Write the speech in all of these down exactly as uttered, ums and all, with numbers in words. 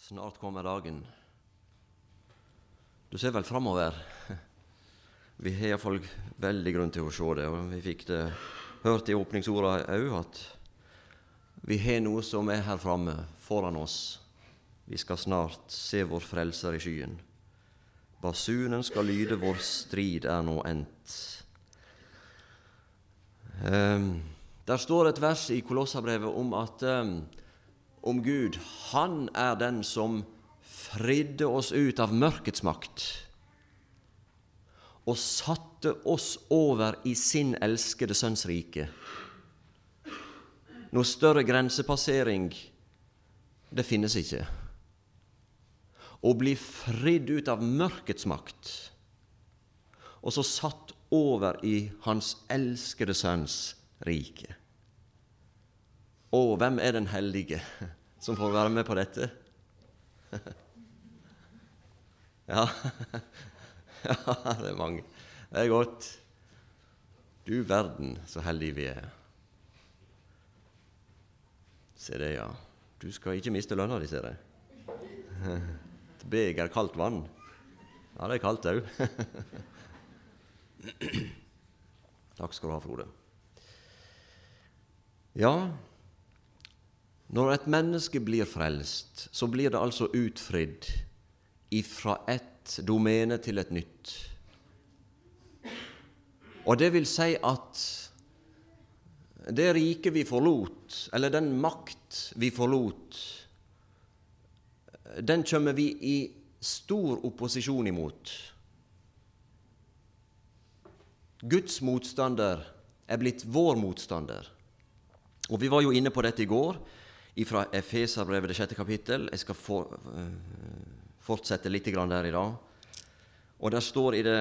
Snart kommer dagen. Du ser vel framover. Vi har i hvert fall veldig grunn til å se det, og vi fikk det hørt i åpningsordet òg, at vi har noe som er her framme, foran oss. Vi skal snart se vår frelser i skyen. Basunen skal lyde, vår strid er nå endt. Um, der står et vers i Kolossabrevet om at um, om Gud, han er den som fridde oss ut av mørkets makt og satte oss over i sin elskede sønns rike. Noe større grensepassering, det finnes ikke. Å bli fridd ut av mørkets makt og så satt over i hans elskede sønns rike. Og hvem er den heldige som får være med på dette? Ja, ja, det er mange. Det er godt. Du verden, så heldig vi er. Se det, ja. Du skal ikke miste lønna di, ser jeg. Et beger kaldt vann. Ja, det er kaldt òg. Takk skal du ha, Frode. Ja, når et menneske blir frelst, så blir det altså utfridd ifra et domene til et nytt. Og det vil si at det rike vi forlot, eller den makt vi forlot, den kommer vi i stor opposisjon imot. Guds motstander er blitt vår motstander. Og vi var jo inne på dette i går, fra Efeserbrevet, det sjette kapittel. Jeg skal for, uh, fortsette litt grann der i dag. Og der står i det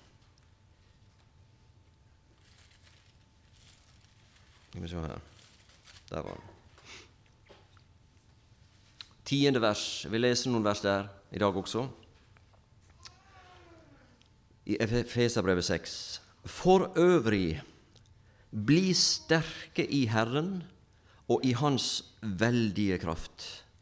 Skal vi se her. Der var det. Tiende vers. Vi leser noen vers der i dag også. I Efeserbrevet seks. For øvrig, bli sterke i Herren og i hans veldige kraft.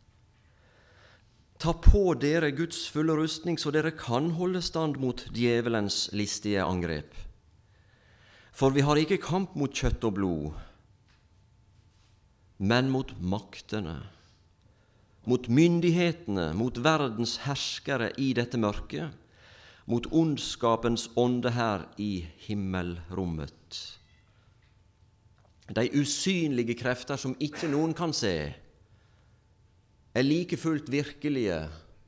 Ta på dere Guds fulle rustning, så dere kan holde stand mot djevelens listige angrep. For vi har ikke kamp mot kjøtt og blod, men mot maktene, mot myndighetene, mot verdens herskere i dette mørket, mot ondskapens ånde her i himmelrommet. De usynlige krefter som ikke noen kan se, er like fullt virkelige,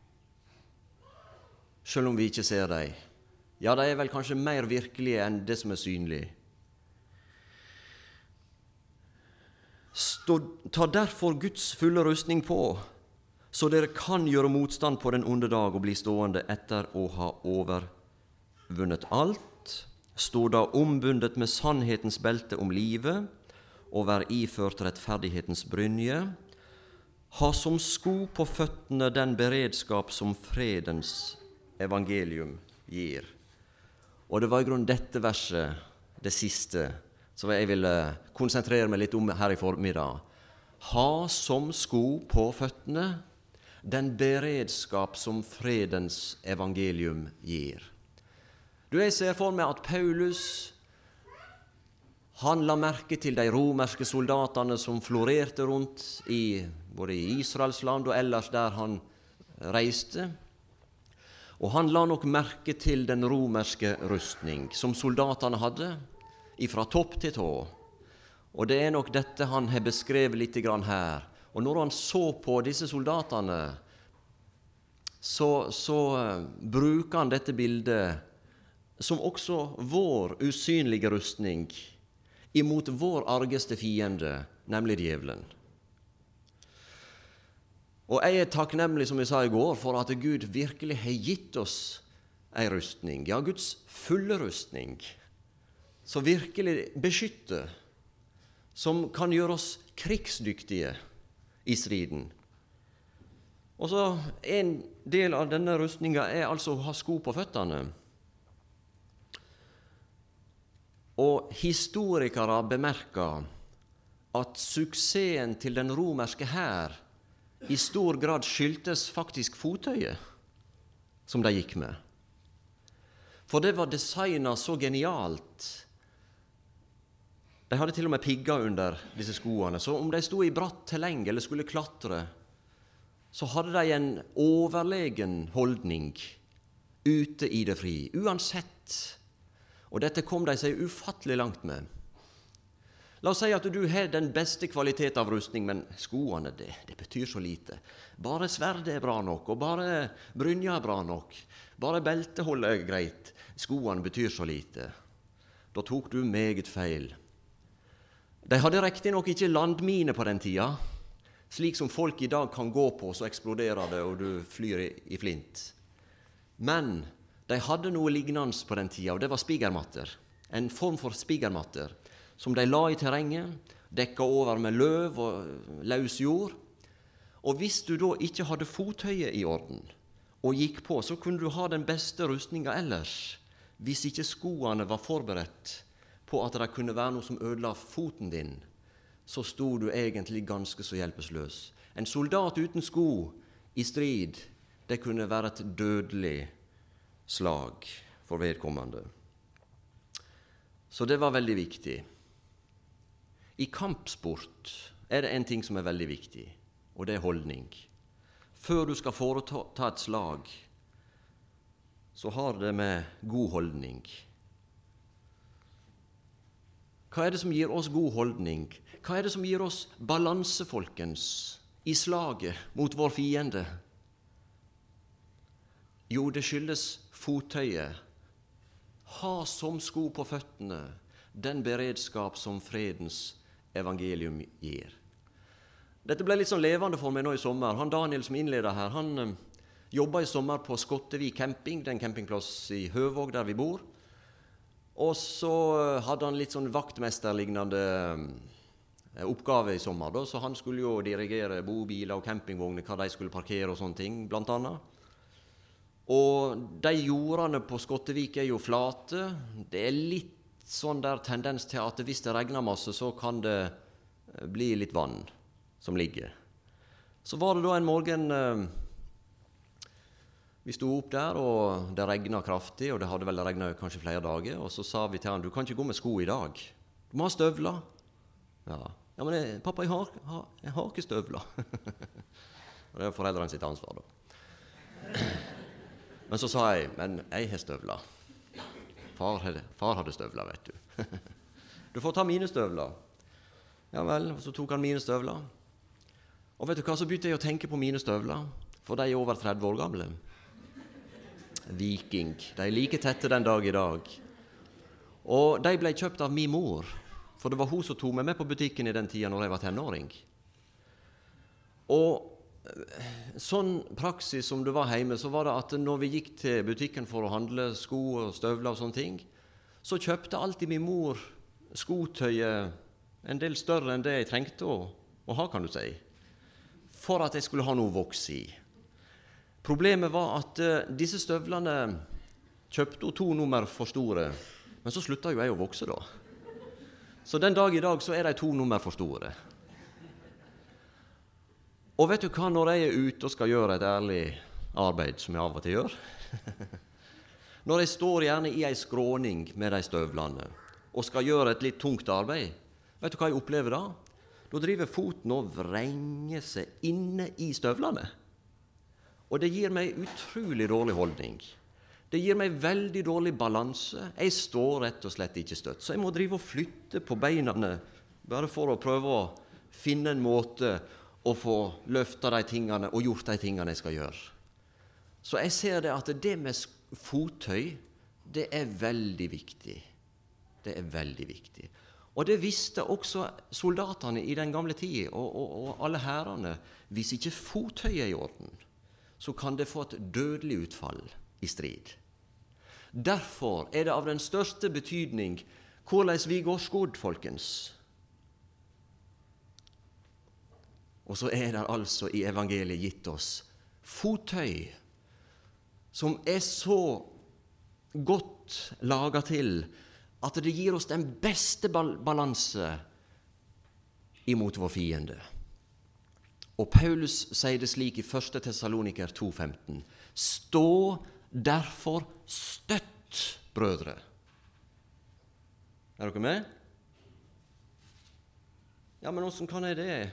selv om vi ikke ser dem. Ja, de er vel kanskje mer virkelige enn det som er synlig. Stå, ta derfor Guds fulle rustning på, så dere kan gjøre motstand på den onde dag og bli stående etter å ha overvunnet alt. Stå da ombundet med sannhetens belte om livet, og vær iført rettferdighetens brynje. Ha som sko på føttene den beredskap som fredens evangelium gir. Og det var i grunnen dette verset, det siste, som jeg ville konsentrere meg litt om her i formiddag. Ha som sko på føttene den beredskap som fredens evangelium gir. Du, jeg ser for meg at Paulus, han la merke til de romerske soldatene som florerte rundt i både i Israels land og ellers der han reiste. Og han la nok merke til den romerske rustning som soldatene hadde, ifra topp til tå. Og det er nok dette han har beskrevet litt grann her. Og når han så på disse soldatene, så, så bruker han dette bildet som også vår usynlige rustning imot vår argeste fiende, nemlig djevelen. Og jeg er takknemlig, som jeg sa i går, for at Gud virkelig har gitt oss en rustning, ja, Guds fulle rustning, som virkelig beskytter, som kan gjøre oss krigsdyktige i striden. Og så en del av denne rustningen er altså å ha sko på føttene. Og historikere bemerker at suksessen til den romerske hær i stor grad skyldtes faktisk fottøyet som de gikk med. For det var designet så genialt. De hadde til og med pigger under disse skoene, så om de stod i bratt terreng eller skulle klatre, så hadde de en overlegen holdning ute i det fri, uansett. Og dette kom de seg ufattelig langt med. La oss si at du har den beste kvalitet av rustning, men skoene, det, det betyr så lite. Bare sverdet er bra nok, og bare brynja er bra nok. Bare belteholdet er greit. Skoene betyr så lite. Da tok du meget feil. De hadde riktig nok ikke landmine på den tida, slik som folk i dag kan gå på, så eksploderer det, og du flyr i, i flint. Men de hadde noe lignende på den tida, og det var spigermatter. En form for spigermatter, som de la i terrenget, dekka over med løv og løs jord. Og hvis du da ikke hadde fottøyet i orden og gikk på, så kunne du ha den beste rustninga ellers, hvis ikke skoene var forberedt på at det kunne være noe som ødela foten din, så sto du egentlig ganske så hjelpeløs. En soldat uten sko i strid, det kunne være et dødelig slag for vedkommende. Så det var veldig viktig. I kampsport er det en ting som er veldig viktig, og det er holdning. Før du skal foreta et slag, så har det med god holdning. Hva er det som gir oss god holdning? Hva er det som gir oss balanse, folkens, i slaget mot vår fiende? Jo, det skyldes fottøyet. Ha som sko på føttene den beredskap som fredens evangelium gir. Dette ble litt sånn levende for meg nå i sommer. Han Daniel som innleder her, han ø, jobba i sommer på Skottevik camping, den campingplass i Høvåg der vi bor. Og så hadde han litt sånn vaktmesterlignende oppgave i sommer, da, så han skulle jo dirigere bobiler og campingvogner, hva de skulle parkere og sånne ting, blant annet. Og de jordene på Skottevik er jo flate. Det er litt sånn der tendens til at hvis det regner masse, så kan det bli litt vann som ligger. Så var det da en morgen eh, vi sto opp der, og det regnet kraftig, og det hadde vel regnet kanskje flere dager, og så sa vi til han, du kan ikke gå med sko i dag. Du må ha støvler. Ja, ja men jeg, pappa, jeg har, har, jeg har ikke støvler. Og det er foreldrene sitt ansvar da. Men så sa jeg, men jeg har støvler. Far hadde, far hadde støvler, vet du. Du får ta mine støvler. Ja vel, og så tok han mine støvler. Og vet du hva, så begynte jeg å tenke på mine støvler, for de er over tretti år gamle. Viking, de er like tette den dag i dag. Og de ble kjøpt av min mor, for det var hun som tog meg med på butikken i den tiden når jeg var tenåring. Og sånn praksis som det var hjemme, så var det at når vi gikk til butikken for å handle sko og støvler og sånne ting, så kjøpte alltid min mor skotøyet en del større enn det jeg trengte å, å ha, kan du si, for at jeg skulle ha noe voks i. Problemet var at uh, disse støvlene kjøpte to nummer for store, men så slutta jo jeg å vokse da. Så den dag i dag så er de to nummer for store. Og vet du hva, når jeg er ute og skal gjøre et ærlig arbeid, som jeg av og til gjør, når jeg står gjerne i en skråning med de støvlene, og skal gjøre et litt tungt arbeid, vet du hva jeg opplever da? Da driver foten og vrenger seg inne i støvlene. Og det gir meg utrolig dårlig holdning. Det gir meg veldig dårlig balanse. Jeg står rett og slett ikke støtt, så jeg må drive og flytte på beinene, bare for å prøve å finne en måte og få løfta de tingene og gjort de tingene jeg skal gjøre. Så jeg ser det at det med fottøy, det er veldig viktig. Det er veldig viktig. Og det visste også soldatene i den gamle tiden, og, og, og alle hærene. Hvis ikke fottøyet er i orden, så kan det få et dødelig utfall i strid. Derfor er det av den største betydning hvordan vi går skodd, folkens. Og så er det altså i evangeliet gitt oss fottøy som er så godt laget til at det gir oss den beste balanse imot vår fiende. Og Paulus sier det slik i første Tessaloniker to femten. Stå derfor støtt, brødre. Er dere med? Ja, men hvordan kan jeg det?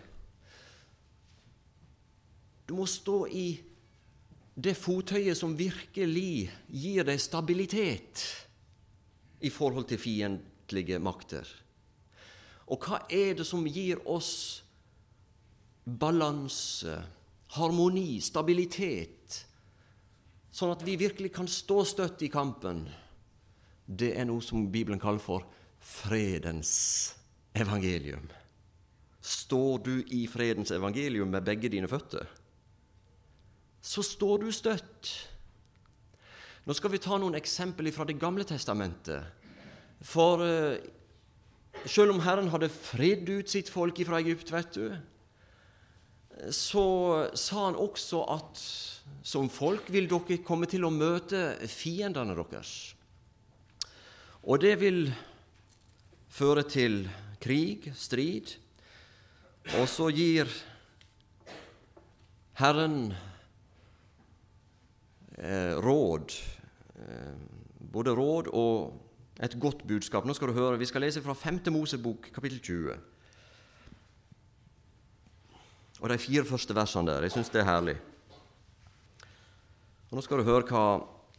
Du må stå i det fottøyet som virkelig gir deg stabilitet i forhold til fiendtlige makter. Og hva er det som gir oss balanse, harmoni, stabilitet, sånn at vi virkelig kan stå støtt i kampen? Det er noe som Bibelen kaller for fredens evangelium. Står du i fredens evangelium med begge dine føtter, så står du støtt. Nå skal vi ta noen eksempler fra det gamle testamentet. For uh, selv om Herren hadde fridd ut sitt folk fra Egypt, vet du, så sa han også at som folk vil dere komme til å møte fiendene deres. Og det vil føre til krig, strid, og så gir Herren eh, råd, eh, både råd og et godt budskap. Nå skal du høre, vi skal lese fra femte Mosebok, kapittel tjue. Og de fire første versene der, jeg synes det er herlig. Og nå skal du høre hva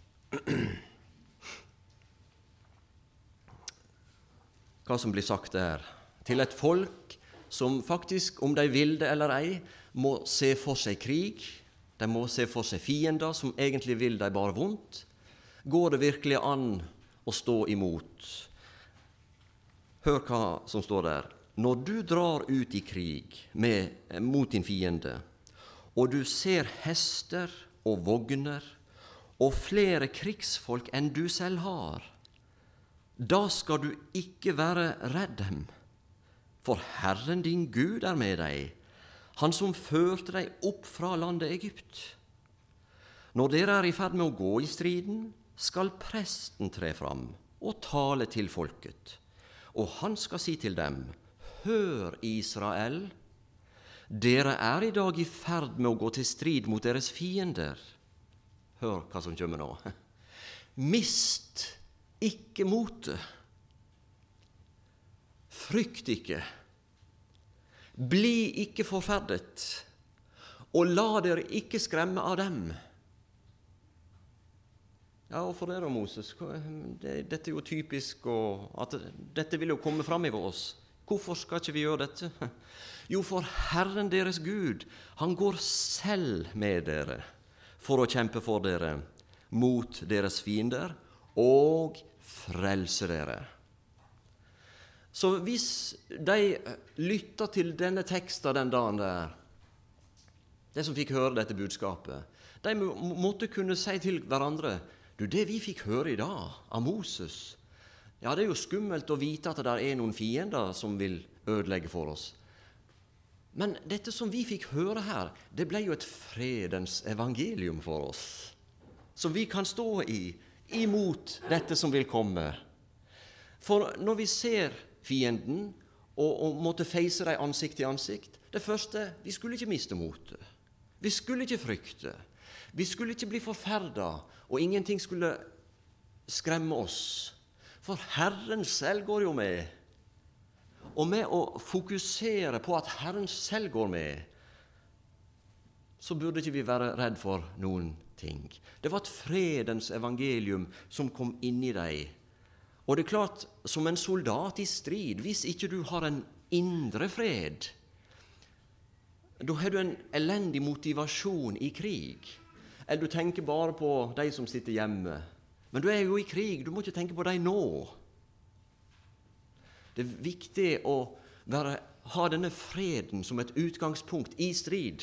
hva som blir sagt der. Til et folk som faktisk, om de vil det eller ei, må se for seg krig, de må se for seg fiender som egentlig vil de bare vondt. Går det virkelig an å stå imot? Hør hva som står der. Når du drar ut i krig med, mot din fiende, og du ser hester og vogner og flere krigsfolk enn du selv har, da skal du ikke være redd dem, for Herren din Gud er med deg, han som førte deg opp fra landet Egypt. Når dere er i ferd med å gå i striden, skal presten tre fram og tale til folket, og han skal si til dem, hør Israel, dere er i dag i ferd med å gå til strid mot deres fiender. Hør hva som kommer nå. Mist ikke motet. Frykt ikke. Bli ikke forferdet, og la dere ikke skremme av dem. Ja, og for dere, Moses, det, dette er jo typisk, og at dette vil jo komme fram i oss. Hvorfor skal ikke vi gjøre dette? Jo, for Herren deres Gud, han går selv med dere for å kjempe for dere mot deres fiender og frelse dere. Så hvis de lytter til denne teksten den dagen der, de som fikk høre dette budskapet, de måtte kunne si til hverandre, du, det vi fikk høre i dag av Moses, ja, det er jo skummelt å vite at det er noen fiender som vil ødelegge for oss. Men dette som vi fikk høre her, det ble jo et fredens evangelium for oss, som vi kan stå i, imot dette som vil komme. For når vi ser fienden, og, og måtte face dem ansikt til ansikt, det første, vi skulle ikke miste motet. Vi skulle ikke frykte. Vi skulle ikke bli forferdet, og ingenting skulle skremme oss. For Herren selv går jo med. Og med å fokusere på at Herren selv går med, så burde ikke vi være redd for noen ting. Det var et fredens evangelium som kom inn i deg. Og det er klart, som en soldat i strid, hvis ikke du har en indre fred, da har du en elendig motivasjon i krig. Eller du tenker bare på de som sitter hjemme. Men du er jo i krig, du må ikke tenke på dem nå. Det er viktig å være, ha denne freden som et utgangspunkt i strid.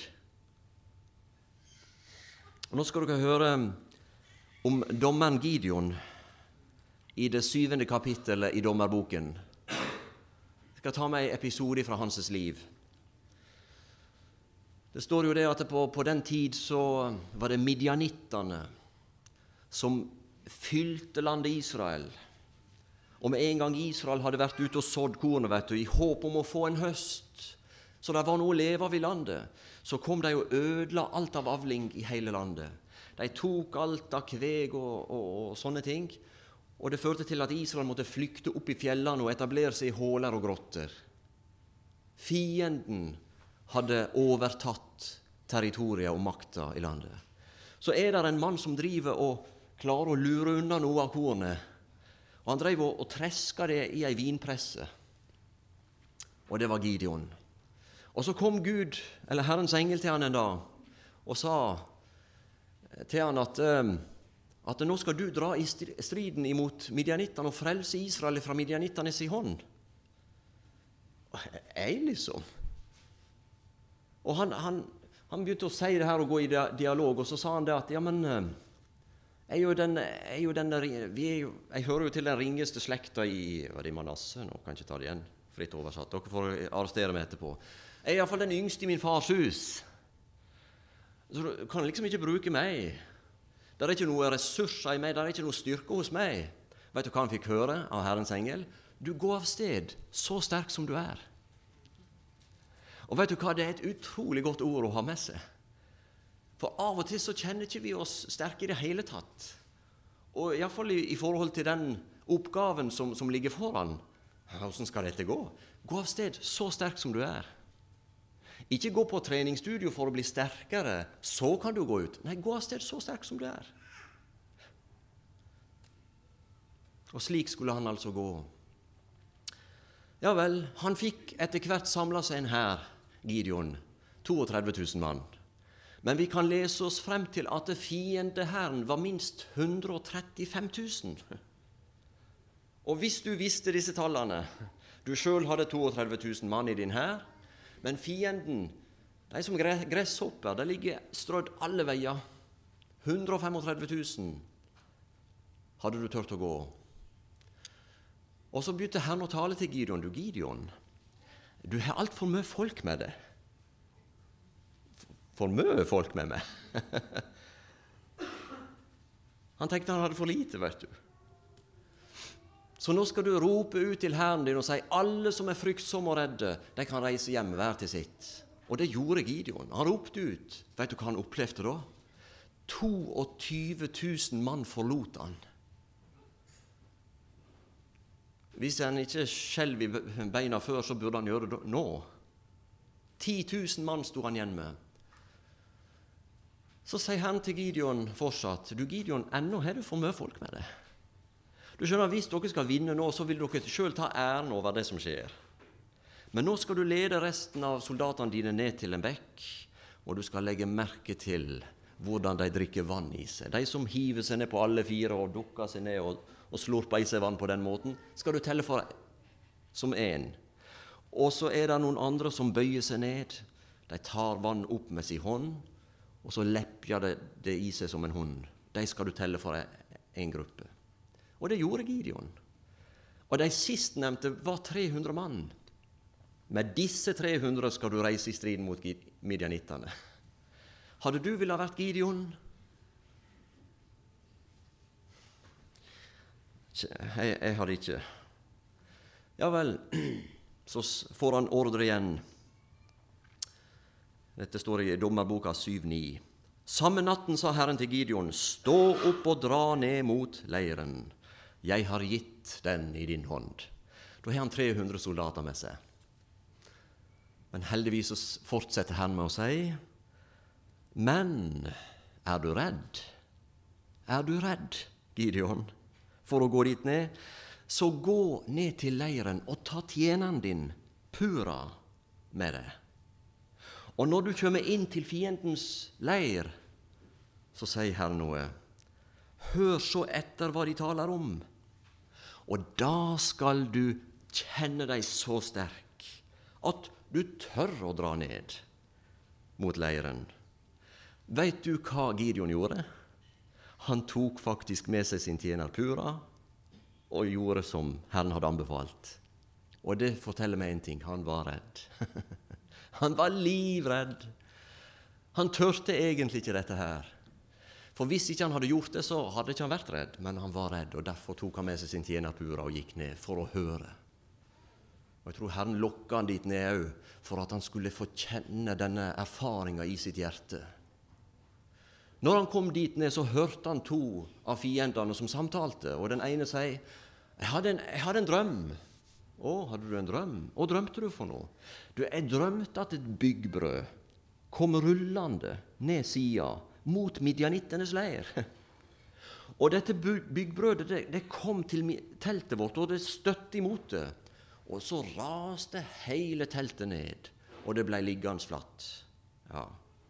Og nå skal dere høre om dommeren Gideon i det syvende kapittelet i dommerboken. Jeg skal ta med en episode fra hans liv. Det står jo det at på, på den tid så var det midjanittene som fylte landet Israel. Og med en gang Israel hadde vært ute og sådd kornet, vet du, i håp om å få en høst, så det var noe å leve av i landet, så kom de og ødela alt av avling i hele landet. De tok alt av kveg og, og, og sånne ting, og det førte til at Israel måtte flykte opp i fjellene og etablere seg i håler og grotter. Fienden hadde overtatt territoriet og makta i landet. Så er det en mann som driver og klarer å lure unna noe av kornet, og han drev og, og treska det i ei vinpresse. Og det var Gideon. Og så kom Gud, eller Herrens engel, til han en dag og sa til han at, at nå skal du dra i striden imot Midianittene og frelse Israel fra Midianittenes i hånd. Jeg liksom. Og han, han, han begynte å si det her og gå i dialog, og så sa han det at ja, men jeg, er jo den, jeg, er jo den, vi er jo, jeg hører jo til den ringeste slekta i hva er det, Manasse, nå kan jeg ikke ta det igjen, fritt oversatt, dere får arrestere meg etterpå. Jeg er i hvert fall den yngste i min fars hus. Så du kan liksom ikke bruke meg. Det er ikke noe ressurser i meg, det er ikke noe styrke hos meg. Vet du hva han fikk høre av Herrens engel? Du går av sted, så sterk som du er. Og vet du hva, det er et utrolig godt ord å ha med seg. For av og til så kjenner ikke vi oss sterke i det hele tatt. Og i hvert fall i, i forhold til den oppgaven som, som ligger foran. Hvordan skal dette gå? Gå av sted, så sterk som du er. Ikke gå på treningsstudio for å bli sterkere, så kan du gå ut. Nei, gå av sted så sterk som du er. Og slik skulle han altså gå. Ja vel, han fikk etter hvert samlet seg en hær, Gideon, trettito tusen mann. Men vi kan lese oss frem til at fiendehæren var minst hundre og trettifem tusen. Og hvis du visste disse tallene, du selv hadde trettito tusen mann i din hær, men fienden, de som gresshopper, de ligger strødd alle veier. hundre og trettifem tusen hadde du tørt å gå. Og så begynte Herren å tale til Gideon. Du, Gideon, du har alt for mye folk med deg. For mye folk med meg. Han tenkte han hadde for lite, vet du. Så nå skal du rope ut til Herren din og si, alle som er fryktsomme og redde, de kan reise hjem hver til sitt. Og det gjorde Gideon. Han ropte ut. Vet du hva han opplevde da? tyve tusen mann forlot han. Hvis han ikke skjelv i beina før, så burde han gjøre det nå. ti tusen mann stod han igjen med. Så sier Herren til Gideon fortsatt, du Gideon, ennå har du for mye folk med deg. Du skjønner, hvis dere skal vinne nå, så vil dere selv ta æren over det som skjer. Men nå skal du lede resten av soldatene dine ned til en bekk, og du skal legge merke til hvordan de drikker vann i seg. De som hiver seg ned på alle fire og dukker seg ned og, og slurper i seg vann på den måten, skal du telle for som en. Og så er det noen andre som bøyer seg ned. De tar vann opp med sin hånd, og så lepper det, det i seg som en hund. De skal du telle for en gruppe. Og det gjorde Gideon. Og de sistnevnte var tre hundre mann. Med disse tre hundre skal du reise i striden mot Midianittene. Hadde du ville ha vært Gideon? Jeg, jeg hadde ikke. Ja vel, så får han ordre igjen. Dette står i Dommerboka syv ni. Samme natten sa Herren til Gideon, stå opp og dra ned mot leiren. Jeg har gitt den i din hånd. Da har han tre hundre soldater med seg. Men heldigvis fortsetter han med å si, men er du redd? Er du redd, Gideon, for å gå dit ned? Så gå ned til leiren og ta tjeneren din, Pura, med deg. Og når du kommer inn til fiendens leir, så sier Herren noe. Hør så etter hva de taler om. Og da skal du kjenne deg så sterk at du tør å dra ned mot leiren. Vet du hva Gideon gjorde? Han tok faktisk med seg sin tjener Pura og gjorde som Herren hadde anbefalt. Og det forteller meg en ting, han var redd. Han var livredd. Han tørte egentlig ikke dette her. For hvis ikke han hadde gjort det, så hadde ikke han vært redd, men han var redd, og derfor tok han med seg sin tjener Pura og gikk ned for å høre. Og jeg tror Herren lokket han dit ned òg, for at han skulle få kjenne denne erfaringen i sitt hjerte. Når han kom dit ned, så hørte han to av fiendene som samtalte, og den ene sier, jeg hadde en, jeg hadde en drøm. Å, hadde du en drøm? Hva drømte du for noe? Du, jeg drømte at et byggbrød kom rullende ned sida mot midjanittenes leir. Og dette byggbrødet, det, det kom til teltet vårt, og det støtte imot det. Og så raste hele teltet ned, og det ble liggende flatt. Ja.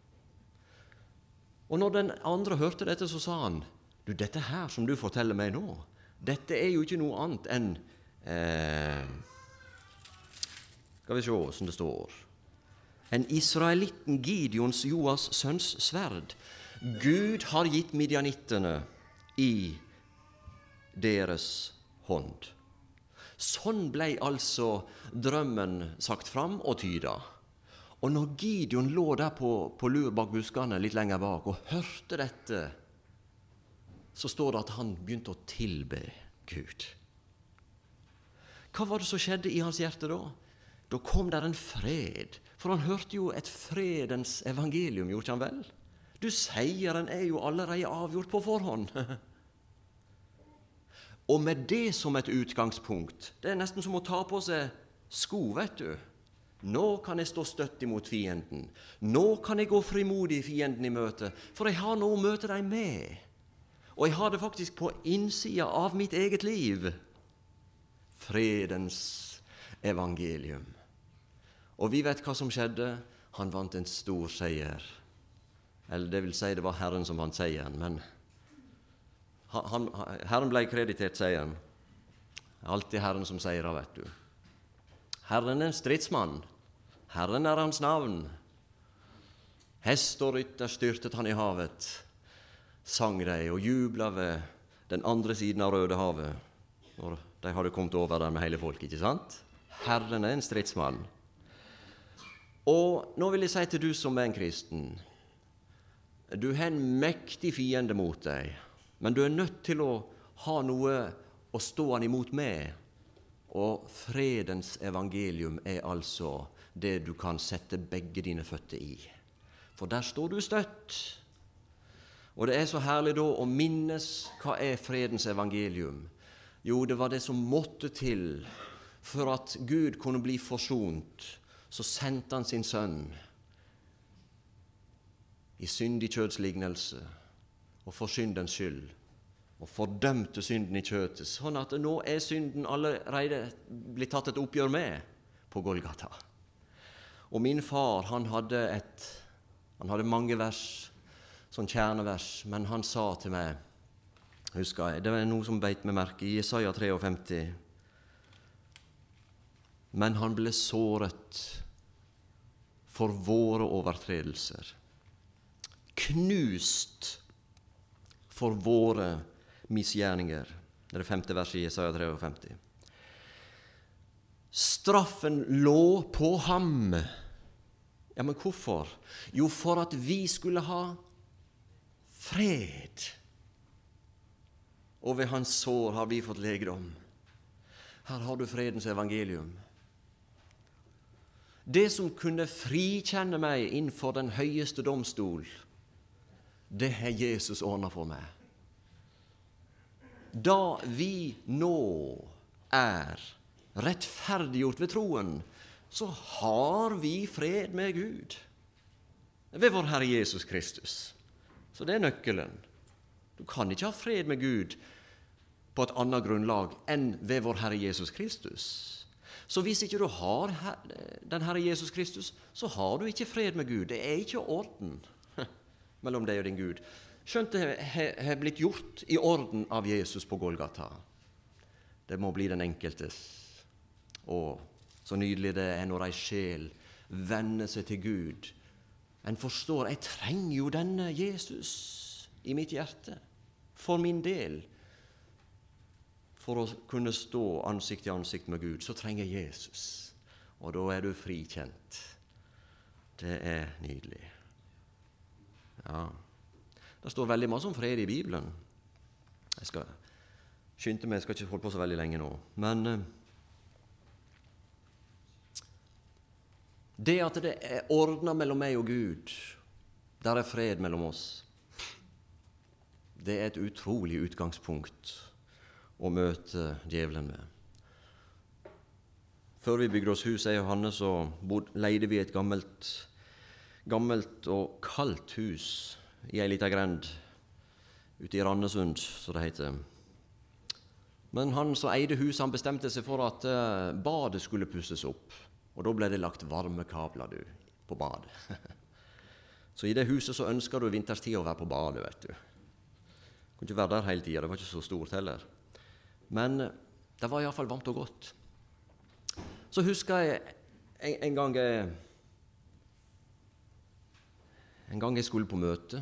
Og når den andre hørte dette, så sa han, du, dette her som du forteller meg nå, dette er jo ikke noe annet enn, eh, skal vi se som det står, en israelitten Gideons Joas sønns sverd. Gud har gitt midjanittene i deres hånd. Sånn ble altså drømmen sagt fram og tyda. Og når Gideon lå der på, på lur bak buskene litt lenger bak og hørte dette, så står det at han begynte å tilbe Gud. Hva var det som skjedde i hans hjerte da? Da kom der en fred, for han hørte jo et fredens evangelium, gjorde han vel? Du, seieren er jo allerede avgjort på forhånd. Og med det som et utgangspunkt, det er nesten som å ta på seg sko, vet du. Nå kan jeg stå støtt imot fienden. Nå kan jeg gå frimodig fienden i møte, for jeg har noe å møte deg med. Og jeg har det faktisk på innsida av mitt eget liv. Fredens evangelium. Og vi vet hva som skjedde. Han vant en stor seier. Eller det vil si, det var Herren som vant seieren, men Han, Herren ble kreditert seieren. Alltid Herren som seier, vet du. Herren er en stridsmann. Herren er hans navn. Hest og rytter styrtet han i havet, sang de og jubla ved den andre siden av Rødehavet, når de hadde kommet over der med hele folk, ikke sant? Herren er en stridsmann. Og nå vil jeg si til du som er en kristen, du har en mektig fiende mot deg, men du er nødt til å ha noe å stå han imot med, og fredens evangelium er altså det du kan sette begge dine føtter i. For der står du støtt. Og det er så herlig da å minnes hva er fredens evangelium. Jo, det var det som måtte til for at Gud kunne bli forsont. Så sendte han sin sønn i syndig kjødslignelse og for syndens skyld, og fordømte synden i kjøtet, sånn at nå er synden allerede blitt tatt et oppgjør med på Golgata. Og min far, han hadde et, han hadde mange vers, sånn kjernevers, men han sa til meg, husker jeg, det var noe som beit meg merke i Jesaja femtitre, men han ble såret for våre overtredelser, knust for våre misgjerninger. Det er det femte verset i Jesaja femtitre. Straffen lå på ham. Ja, men hvorfor? Jo, for at vi skulle ha fred. Og ved hans sår har vi fått legedom. Her har du fredens evangelium. Det som kunne frikjenne meg innenfor den høyeste domstol, det har Jesus ordnet for meg. Da vi nå er rettferdiggjort ved troen, så har vi fred med Gud ved vår Herre Jesus Kristus. Så det er nøkkelen. Du kan ikke ha fred med Gud på et annet grunnlag enn ved vår Herre Jesus Kristus. Så hvis ikke du har den Herre Jesus Kristus, så har du ikke fred med Gud. Det er ikke orden mellom deg og din Gud. Skjønt det har blitt gjort i orden av Jesus på Golgata. Det må bli den enkeltes. Og så nydelig det er når ei sjel vender seg til Gud. En forstår, jeg trenger jo denne Jesus i mitt hjerte, for min del. For å kunne stå ansikt til ansikt med Gud, så trenger jeg Jesus. Og da er du frikjent. Det er nydelig. Ja, det står veldig masse om fred i Bibelen. Jeg skal skynde meg, jeg skal ikke holde på så veldig lenge nå. Men Det at det er ordnet mellom meg og Gud, der er fred mellom oss, det er et utrolig utgangspunkt å møte djevelen med. Før vi bygde oss hus, jeg og Hanne, så leide vi et gammelt, gammelt og kaldt hus i en liten grend ute i Randesund, så det heter. Men han som eide huset, han bestemte seg for at badet skulle pusses opp. Og da ble det lagt varmekabler du, på badet. Så i det huset så ønsker du vinterstid å være på badet, vet du. Du kunne ikke være der hele tiden, det var ikke så stort heller. Men det var i hvert fall varmt og godt. Så husker jeg en, en gang jeg, en gang jeg skulle på møte.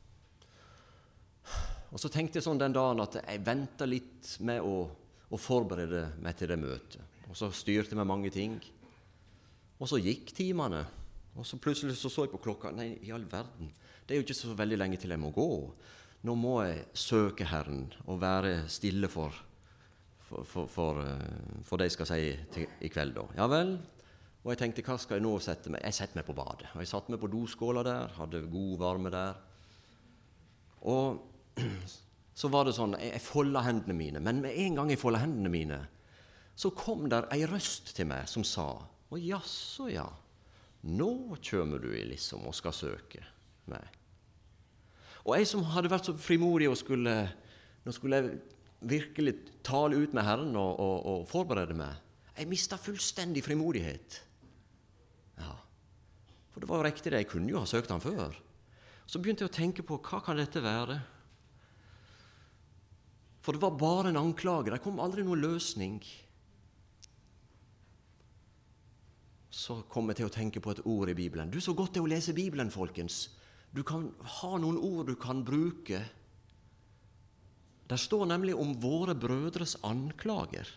Og så tenkte jeg sånn den dagen at jeg ventet litt med å, å forberede meg til det møtet. Og så styrte jeg med mange ting. Og så gikk timene, og så plutselig så, så jeg på klokka. Nei, i all verden, det er jo ikke så veldig lenge til jeg må gå. Nå må jeg søke Herren og være stille for, for, for, for, for det jeg skal si til, i kveld da. Ja vel, og jeg tenkte, hva skal jeg nå sette meg? Jeg setter meg på badet, og jeg satt meg på doskåla der, hadde god varme der. Og så var det sånn, jeg, jeg foldet hendene mine, men med en gang jeg foldet hendene mine, så kom der en røst til meg som sa, og jaså ja, nå kommer du liksom og skal søke meg. Og jeg som hadde vært så frimodig og skulle, nå skulle jeg virkelig tale ut med Herren og, og, og forberede meg, jeg mistet fullstendig frimodighet. Ja, for det var jo riktig det, jeg kunne jo ha søkt han før. Så begynte jeg å tenke på, hva kan dette være? For det var bare en anklage, det kom aldri noen løsning. Så kom jeg til å tenke på et ord i Bibelen. Du, så godt det er å lese Bibelen, folkens. Du kan ha noen ord du kan bruke. Det står nemlig om våre brødres anklager.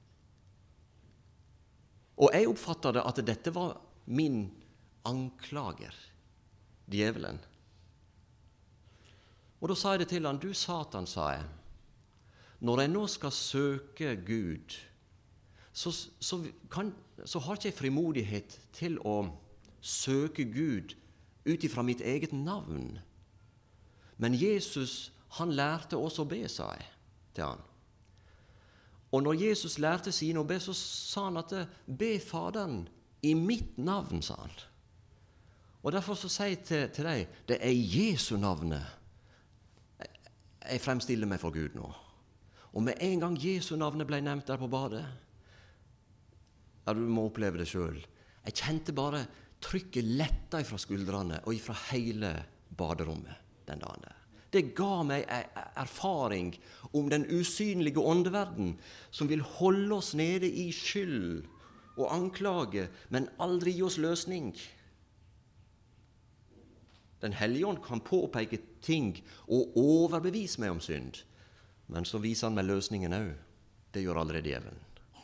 Og jeg oppfattet det at dette var min anklager, djevelen. Og da sa jeg det til han, du Satan, sa jeg, når jeg nå skal søke Gud, så, så, kan, så har ikke jeg frimodighet til å søke Gud ut ifra mitt eget navn. Men Jesus, han lærte oss å be, sa jeg til han. Og når Jesus lærte sine å be, så sa han at be Faderen i mitt navn, sa han. Og derfor så sier jeg til, til deg, det er Jesu navnet jeg, jeg fremstiller meg for Gud nå. Og med en gang Jesu navnet ble nevnt der på badet, ja, du må oppleve det selv. Jeg kjente bare trykket letta ifra skuldrene og ifra hele baderommet den dagen der. Det ga meg en erfaring om den usynlige åndeverden som vil holde oss nede i skyld og anklage, men aldri gi oss løsning. Den hellige ånd kan påpeke ting og overbevise meg om synd, men så viser han meg løsningen også. Det gjør aldri djevelen.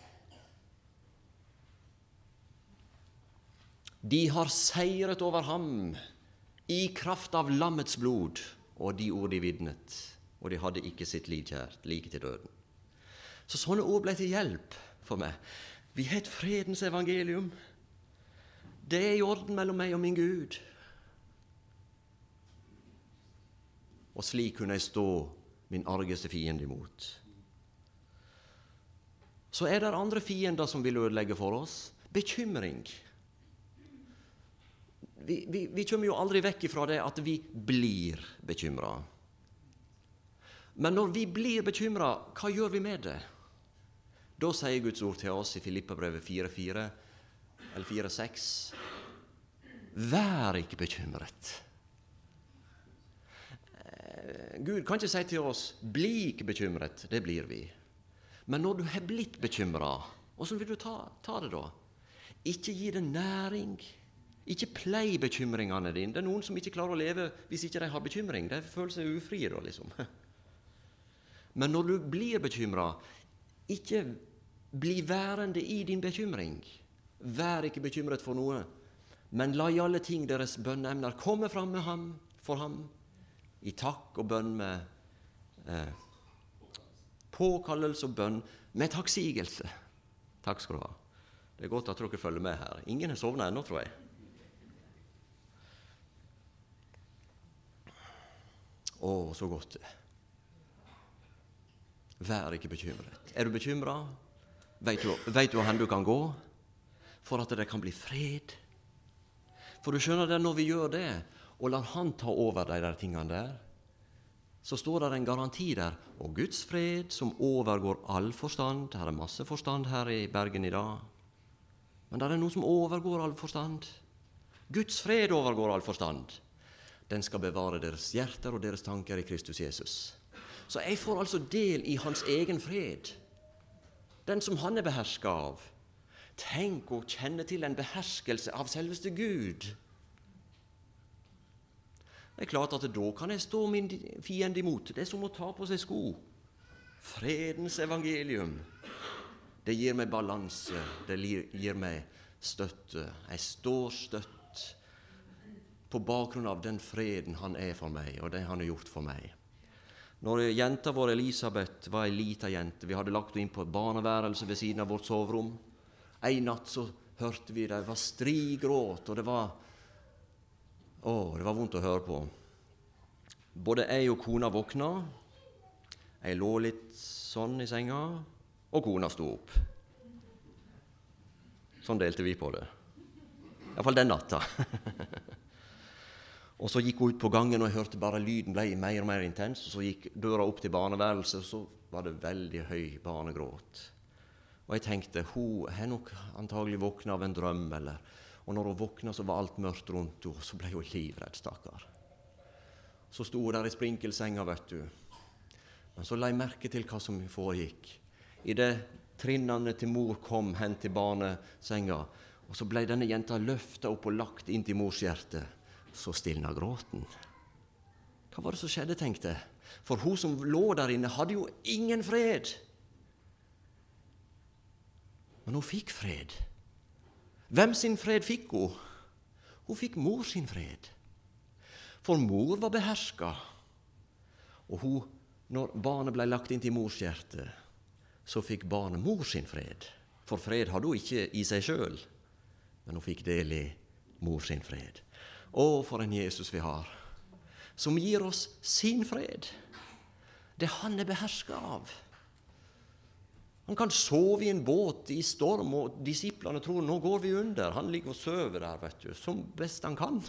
De har seiret over ham i kraft av lammets blod, og de ord de vidnet, og de hadde ikke sitt liv kjært, like til døden. Så sånne ord ble til hjelp for meg. Vi har et fredens evangelium. Det er i orden mellom meg og min Gud. Og slik kunne jeg stå min argeste fiende imot. Så er det andre fiender som vil ødelegge for oss. Bekymring. Vi, vi, vi kommer jo aldri vekk ifra det at vi blir bekymret. Men når vi blir bekymret, hva gjør vi med det? Da sier Guds ord til oss i Filippabrevet fire fire, eller fire seks, vær ikke bekymret. Gud kan ikke si til oss, bli ikke bekymret, det blir vi. Men når du har blitt bekymret, hvordan vil du ta, ta det da? Ikke gi det næring. Ikke plei bekymringene dine. Det er noen som ikke klarer å leve hvis ikke de har bekymring. De føler seg ufrie da, liksom. Men når du blir bekymret, ikke bli værende i din bekymring. Vær ikke bekymret for noe, men la i alle ting deres bønneemner komme fram med ham, for ham, i takk og bønn med eh, påkallelse og bønn med takksigelse. Takk skal du ha. Det er godt at dere følger med her. Ingen har sovnet ennå, tror jeg. Å, så godt det. Vær ikke bekymret. Er du bekymret? Vet du, vet du hvor du kan gå? For at det kan bli fred. For du skjønner det, når vi gjør det, og lar han ta over de der tingene der, så står det en garanti der, og Guds fred som overgår all forstand. Her er masse forstand her i Bergen i dag, men det er noe som overgår all forstand. Guds fred overgår all forstand. Den skal bevare deres hjerter og deres tanker i Kristus Jesus. Så jeg får altså del i hans egen fred, den som han er behersket av. Tenk å kjenne til en beherskelse av selveste Gud. Det er klart at da kan jeg stå min fiende imot. Det er som å ta på seg sko. Fredens evangelium. Det gir meg balanse, det gir meg støtte. Jeg står støtt på bakgrunn av den freden han er for meg, og det han har gjort for meg. Når jenta vår Elisabeth var en liten jente, vi hadde lagt henne inn på et barneværelse ved siden av vårt soverom. En natt så hørte vi det var strigråt, og det var, å, det var vondt å høre på. Både jeg og kona våkna. Jeg lå litt sånn i senga, og kona sto opp. Sånn delte vi på det. I hvert fall den natta. Og så gikk hun ut på gangen, og jeg hørte bare lyden ble mer og mer intens. Og så gikk døra opp til barneværelset, og så var det veldig høy barnegråt. Og jeg tenkte, hun er nok antagelig våknet av en drøm, eller... Og når hun våknet, så var alt mørkt rundt henne, og så ble hun livredd, stakkar. Så sto hun der i sprinkelsenga, vet du. Men så la jeg merke til hva som foregikk. I det trinnene til mor kom hen til barnesenga, og så ble denne jenta løftet opp og lagt inn til mors hjerte. Så stilna gråten. Hva var det som skjedde, tenkte jeg? For hun som lå der inne hadde jo ingen fred. Men hun fikk fred. Hvem sin fred fikk hun? Hun fikk mor sin fred. For mor var behersket. Og hun, når barnet ble lagt inn til mors hjerte, så fikk barnet mor sin fred. For fred hadde hun ikke i seg selv, men hun fikk del i mor sin fred. Å, for en Jesus vi har, som gir oss sin fred. Det han er behersket av. Han kan sove i en båt i storm, og disiplene tror, nå går vi under. Han ligger og søver der, vet du, som best han kan.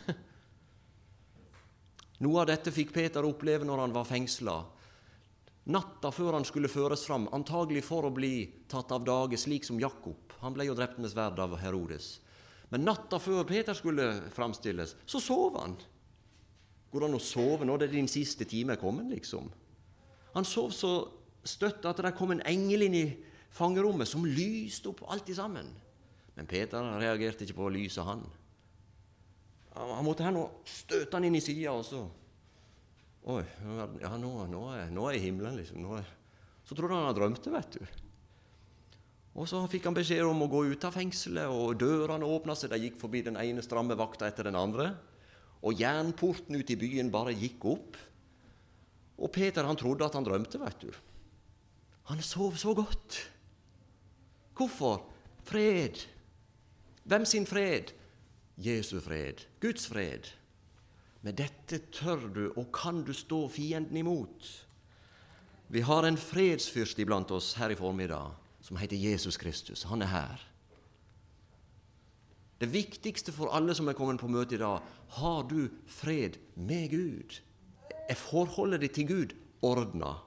Noe av dette fikk Peter oppleve når han var fengslet. Natta før han skulle føres fram, antagelig for å bli tatt av dage, slik som Jakob. Han ble jo drept med sverd av Herodes. Men natta før Peter skulle framstilles, så sov han. Går det an å sove når det er din siste time er kommet, liksom? Han sov så støtt at det kom en engel inn i fangerommet som lyste opp alt i sammen. Men Peter reagerte ikke på lyset, han. Han måtte her nå støte han inn i siden, og så... Oi, ja, nå, nå, er, nå er jeg i himmelen, liksom. Nå er... Så trodde han han drømte, vet du. Og så fikk han beskjed om å gå ut av fengselet, og dørene åpnet seg. De gikk forbi den ene stramme vakta etter den andre, og jernporten ut i byen bare gikk opp. Og Peter, han trodde at han drømte, vet du. Han sov så godt. Hvorfor? Fred. Hvem sin fred? Jesu fred. Guds fred. Med dette tør du, og kan du stå fienden imot. Vi har en fredsfyrst iblant oss her i formiddag, som heter Jesus Kristus. Han er her. Det viktigste for alle som er kommet på møte i dag, har du fred med Gud? Er forholdet ditt til Gud ordnet?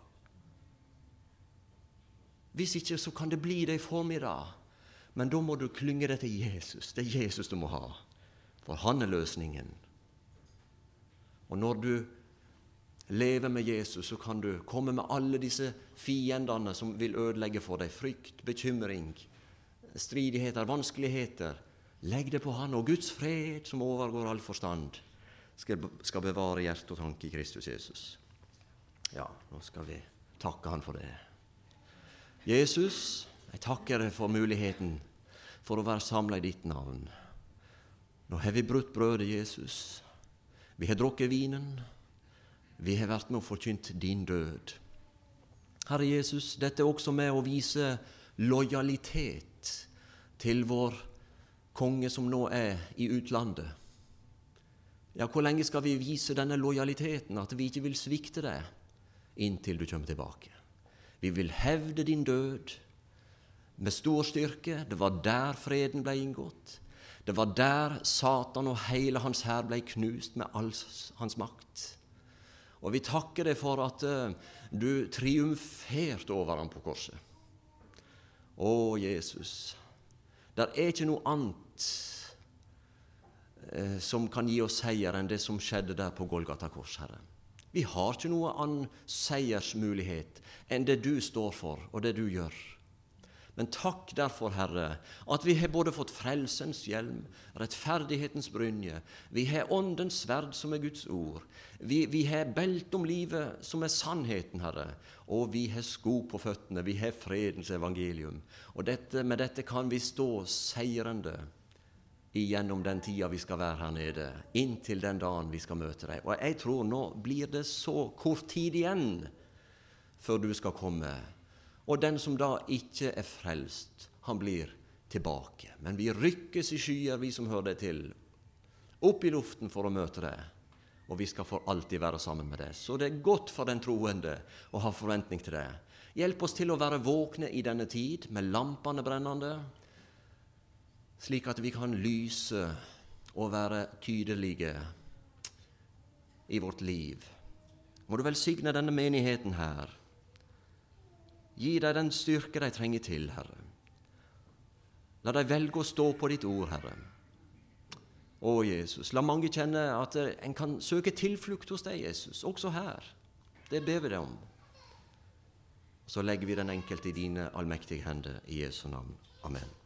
Hvis ikke, så kan det bli det i formiddag. Men da må du klynge deg til Jesus. Det er Jesus du må ha, for han er løsningen. Og når du lever med Jesus, så kan du komme med alle disse fiendene som vil ødelegge for deg. Frykt, bekymring, stridigheter, vanskeligheter. Legg det på han, og Guds fred som overgår all forstand skal, skal bevare hjerte og tanke i Kristus Jesus. Ja, nå skal vi takke han for det. Jesus, jeg takker deg for muligheten for å være samlet i ditt navn. Nå har vi brutt brødet, Jesus. Vi har drukket vinen. Vi har vært med og forkynt din død. Herre Jesus, dette er også med å vise lojalitet til vår konge som nå er i utlandet. Ja, hvor lenge skal vi vise denne lojaliteten, at vi ikke vil svikte deg inntil du kommer tilbake? Vi vil hevde din død med stor styrke. Det var der freden ble inngått. Det var der Satan og hele hans hær ble knust med all hans makt. Og vi takker deg for at uh, du triumferte over ham på korset. Å, Jesus, der er ikke noe annet uh, som kan gi oss seier enn det som skjedde der på Golgata kors, Herre. Vi har ikke noe annen seiersmulighet enn det du står for og det du gjør. Men takk derfor, Herre, at vi har både fått frelsens hjelm, rettferdighetens brynje, vi har åndens sverd som er Guds ord, vi, vi har belt om livet som er sannheten, Herre, og vi har sko på føttene, vi har fredens evangelium. Og dette, med dette kan vi stå seirende igjennom den tida vi skal være her nede, inntil den dagen vi skal møte deg. Og jeg tror nå blir det så kort tid igjen før du skal komme. Og den som da ikke er frelst, han blir tilbake. Men vi rykkes i skyer, vi som hører deg til, opp i luften for å møte deg. Og vi skal for alltid være sammen med deg. Så det er godt for den troende å ha forventning til deg. Hjelp oss til å være våkne i denne tid, med lampene brennende, slik at vi kan lyse og være tydelige i vårt liv. Må du velsigne denne menigheten her. Gi deg den styrke de trenger til, Herre. La deg velge å stå på ditt ord, Herre. Å, Jesus, la mange kjenne at en kan søke tilflukt hos deg, Jesus, også her. Det ber vi deg om. Så legger vi den enkelte i dine allmektige hender i Jesu navn. Amen.